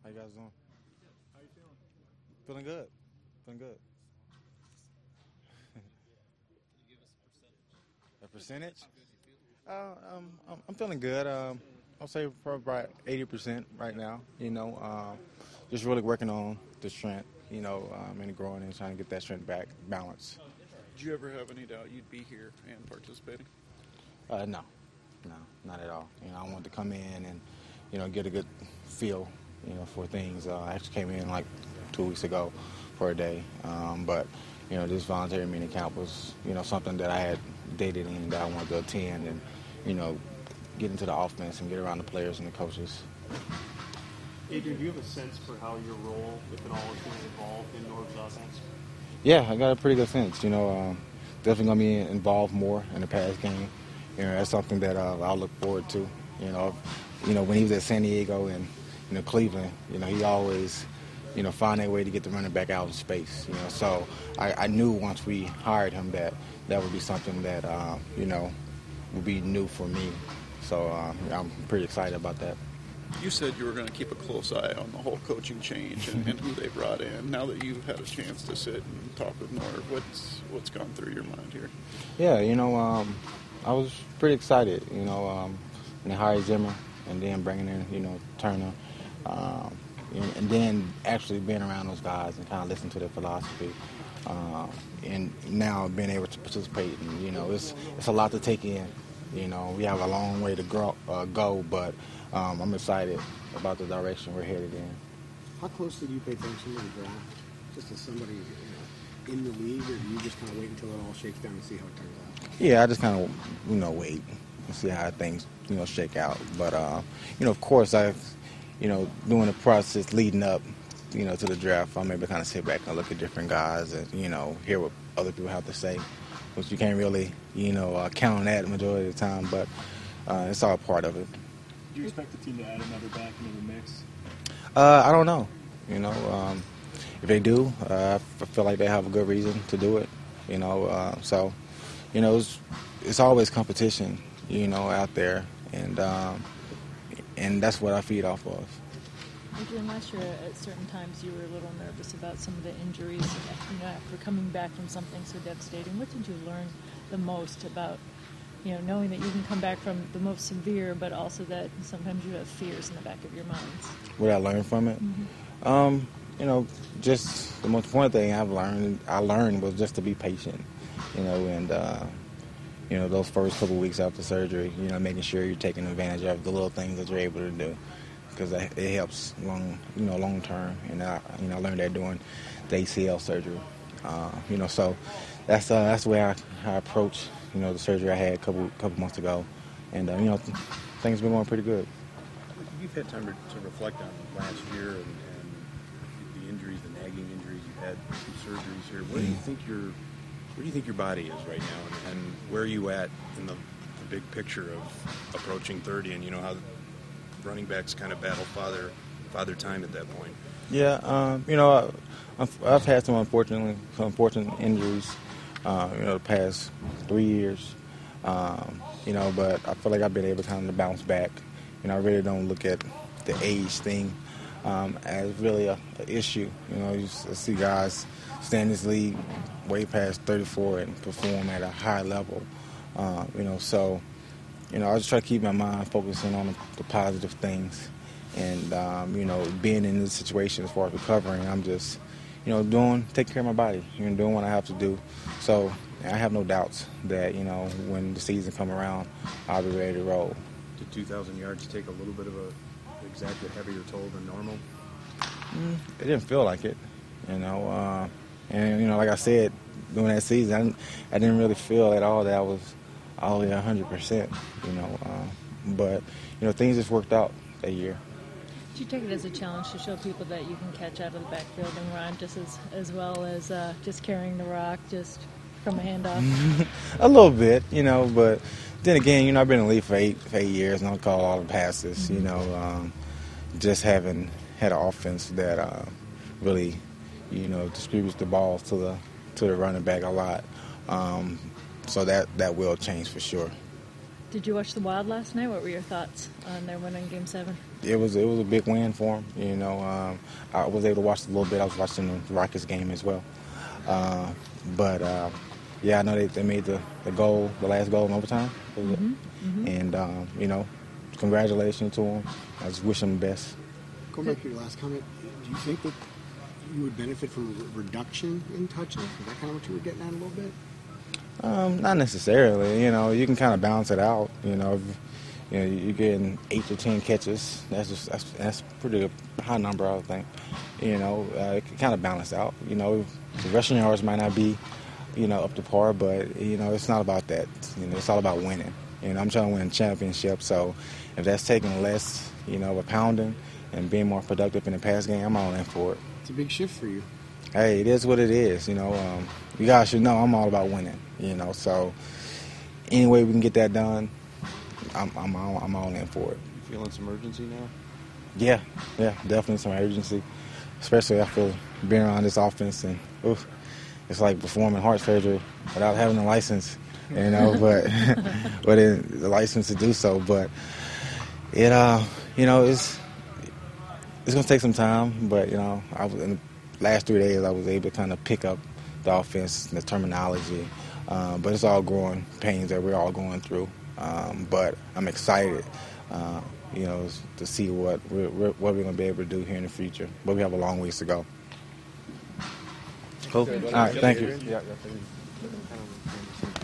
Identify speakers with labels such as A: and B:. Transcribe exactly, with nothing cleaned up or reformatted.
A: How you guys doing?
B: How you feeling?
A: Feeling good. Feeling good. A percentage? Uh, um, I'm, I'm feeling good. Um, I'll say probably about eighty percent right now. You know, um, just really working on the strength, you know, um, and growing and trying to get that strength back, balance.
B: Did you ever have any doubt you'd be here and participating?
A: Uh, no, no, not at all. You know, I wanted to come in and, you know, get a good feel, you know, for things. Uh, I actually came in like two weeks ago for a day, um, but, you know, this voluntary mini camp was, you know, something that I had dated in that I wanted to attend and, you know, get into the offense and get around the players and the coaches.
C: Adrian, do you have a sense for how your role, if at all, is going to evolve in Norb's offense?
A: Yeah, I got a pretty good sense. You know, um, definitely going to be involved more in the pass game. You know, that's something that uh, I'll look forward to. You know, you know, when he was at San Diego and, you know, Cleveland, you know, he always, you know, found a way to get the running back out in space. You know, so I, I knew once we hired him that that would be something that, uh, you know, would be new for me. So uh, I'm pretty excited about that.
B: You said you were going to keep a close eye on the whole coaching change and, and who they brought in. Now that you've had a chance to sit and talk with Norb, what's what's gone through your mind here?
A: Yeah, you know, um, I was pretty excited, you know, um, when they hired Zimmer and then bringing in, you know, Turner, um, and, and then actually being around those guys and kind of listening to their philosophy. Um, and now being able to participate, and, you know, it's it's a lot to take in. You know, we have a long way to grow, uh, go, but um, I'm excited about the direction we're headed in.
D: How closely do you pay attention to the draft? Just as somebody, you know, in the league, or do you just kind of wait until it all shakes down and see how it turns out?
A: Yeah, I just kind of, you know, wait and see how things, you know, shake out. But, uh, you know, of course, I've, you know, doing the process leading up, you know, to the draft, I'm able to kind of sit back and look at different guys and, you know, hear what other people have to say, which you can't really, you know, uh, count on that the majority of the time, but uh, it's all part of it.
C: Do you expect the team to add another back into the mix?
A: Uh, I don't know. You know, um, if they do, uh, I feel like they have a good reason to do it. You know, uh, so, you know, it's, it's always competition, you know, out there, and um, and that's what I feed off of.
E: Adrian, last year at certain times you were a little nervous about some of the injuries, you know, after coming back from something so devastating. What did you learn the most about, you know, knowing that you can come back from the most severe, but also that sometimes you have fears in the back of your minds?
A: What I learned from it? Mm-hmm. um, you know, just the most important thing I've learned, I learned was just to be patient, you know, and, uh, you know, those first couple weeks after surgery, you know, making sure you're taking advantage of the little things that you're able to do, because it helps long, you know, long term. And I, you know, I learned that doing the A C L surgery. Uh, you know, so that's uh, that's the way I, I approach, you know, the surgery I had a couple couple months ago, and uh, you know, things have been going pretty good.
F: You've had time to, to reflect on last year and, and the injuries, the nagging injuries you've had, some surgeries here. Where do you think your where do you think your body is right now, and, and where are you at in the, the big picture of approaching thirty, and you know how running backs kind of battle father father time at that point?
A: Yeah, um, you know, I've, I've had some unfortunate some unfortunate injuries, uh, you know, the past three years. Um, you know, but I feel like I've been able to kind of bounce back. You know, I really don't look at the age thing um, as really a, a issue. You know, you see guys stay in this league way past thirty-four and perform at a high level. Uh, you know, so. You know, I just try to keep my mind focusing on the, the positive things, and um, you know, being in this situation as far as recovering, I'm just, you know, doing taking care of my body, you know, doing what I have to do. So I have no doubts that, you know, when the season come around, I'll be ready to roll.
F: Did two thousand yards take a little bit of a exactly heavier toll than normal?
A: Mm, it didn't feel like it, you know, uh, and you know, like I said, during that season, I didn't, I didn't really feel at all that I was all the way one hundred percent, you know. Uh, but, you know, things just worked out that year.
E: Did you take it as a challenge to show people that you can catch out of the backfield and run just as, as well as uh, just carrying the rock just from a handoff?
A: A little bit, you know, but then again, you know, I've been in the league for eight, for eight years and I'll call all the passes, mm-hmm. you know. Um, just having had an offense that uh, really, you know, distributes the ball to the, to the running back a lot. Um, So that, that will change for sure.
E: Did you watch the Wild last night? What were your thoughts on their win in Game Seven?
A: It was it was a big win for them. You know, um, I was able to watch a little bit. I was watching the Rockets game as well. Uh, but uh, yeah, I know they, they made the, the goal, the last goal in overtime, was it?
E: Mm-hmm. Mm-hmm.
A: And um, you know, congratulations to them. I just wish them the best.
D: Going back to your last comment, do you think that you would benefit from a reduction in touches? Is that kind of what you were getting at a little bit?
A: Um, not necessarily. You know, you can kind of balance it out. You know, if, you know, you're getting eight to ten catches. That's just that's that's pretty high number, I would think. You know, uh, it can kind of balance out. You know, the rushing yards might not be, you know, up to par, but you know, it's not about that. You know, it's all about winning. You know, I'm trying to win a championship. So, if that's taking less, you know, a pounding and being more productive in the pass game, I'm all in for it.
D: It's a big shift for you.
A: Hey, it is what it is. You know, um, you guys should know I'm all about winning. You know, so any way we can get that done, I'm I'm all, I'm all in for it.
F: You feeling some urgency now?
A: Yeah, yeah, definitely some urgency, especially after being around this offense and oof, it's like performing heart surgery without having a license. You know, but but it, the license to do so. But it uh, you know, it's it's gonna take some time. But you know, I was in the last three days I was able to kind of pick up the offense and the terminology. Um, but it's all growing pains that we're all going through. Um, but I'm excited, uh, you know, to see what we're, what we're going to be able to do here in the future. But we have a long ways to go. Cool. All right, thank you. Yeah, yeah, thank you.